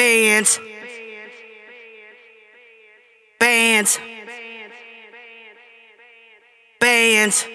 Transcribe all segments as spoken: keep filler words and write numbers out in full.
Bands. Bands. Bands.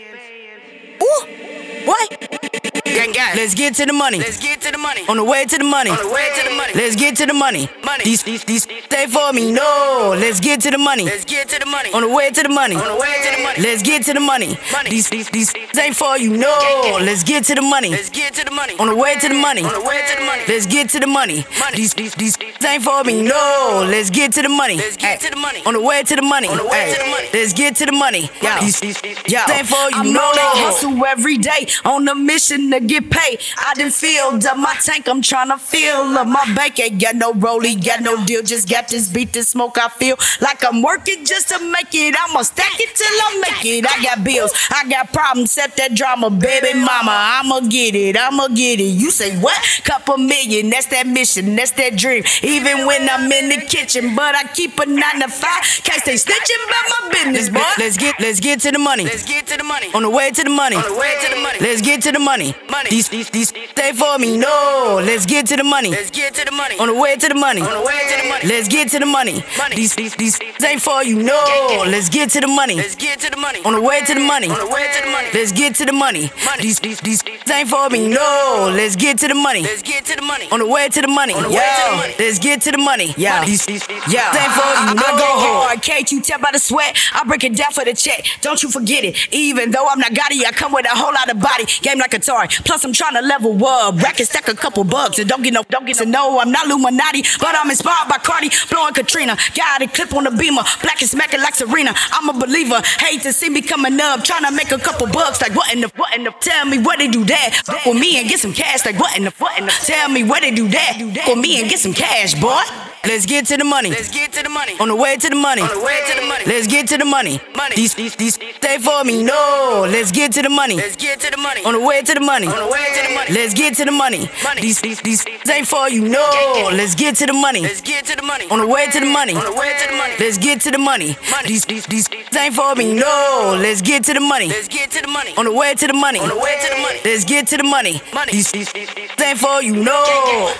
Ooh, what? Gang, gang. Let's get to the money. Let's get to the money. On the way to the money. On the way to the money. Let's get to the money. Money. These, these, these stay for me. No. Let's get to the money. Let's get to the money. On the way to the money. On the way to the money. Let's get to the money. Money. These, these, these ain't for you. No. Let's get to the money. Let's get to the money. On the way to the money. On the way to the money. Let's get to the money. Money. These, these, these ain't for me. No. Let's get to the money. Let's get to the money. On the way to the money. On the way Ay. to the money. Let's get to the money. Money. These, these, yo. Ain't for you. I'm No. on that hustle every day, on a mission to get paid. I done filled up my tank, I'm tryna fill up my bank. Ain't got no rollie, got no deal, just got this beat, this smoke. I feel like I'm working just to make it. I'ma stack it till I make it. I got bills, I got problems, set that drama, baby mama. I'ma get it, I'ma get it. You say what? Couple million, that's that mission, that's that dream. Even when I'm in the kitchen, but I keep a nine to five. Can't stay snitching about my business, boy. Let's get, let's get to the money. Let's get to the money. On the way to the money. On the way to the money. Let's get to the money. Money. These, these, these stay for me. No. Let's get to the money. Let's get to the money. On the way to the money. On the way to the money. Let's get to the money. Money. These, these, these ain't for you. No. Let's get to the money. Let's get to the money. On the way to the money. On the way to the money. Let's get to the money. Money. These, these, these ain't for me. No. Let's get to the money. Let's get to the money. On the way to the money. On the Yo. way to the money. Let's get to the money. Yeah. Money. These, these, yeah. Ain't for you. I, No. I go hard, can't you tell by the sweat? I break it down for the check, don't you forget it. Even though I'm not Gotti, I come with a whole lot of body. Game like Atari, plus I'm trying to level up. Rack and stack a couple bucks, and don't get no, don't get to know I'm not Illuminati, but I'm inspired by Cardi, blowing Katrina. Got a clip on the beamer, black and smacking like Serena. I'm a believer, hate to see me coming up, trying to make a couple bucks. Like what in the, what in the, tell me where they do that. Fuck with me and get some cash. Like what in the, what in the, tell me where they do that. Fuck with me and get some cash, boy. Let's get to the money. Let's get to the money. On the way to the money. On the way to the money. Let's get to the money. Money. These, these, these stay for me. No. Let's get to the money. Let's get to the money. On the way to the money. On the way to the money. Let's get to the money. Money. These, these, these ain't for you. No. Let's get to the money. Let's get to the money. On the way to the money. On the way to the money. Let's get to the money. Money. These, these, these ain't for me. No. Let's get to the money. Let's get to the money. On the way to the money. On the way to the money. Let's get to the money. Money. These, these, these ain't for you. No.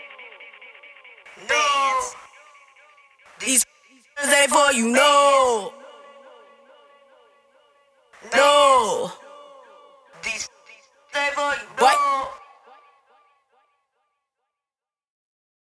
These ain't for you. No.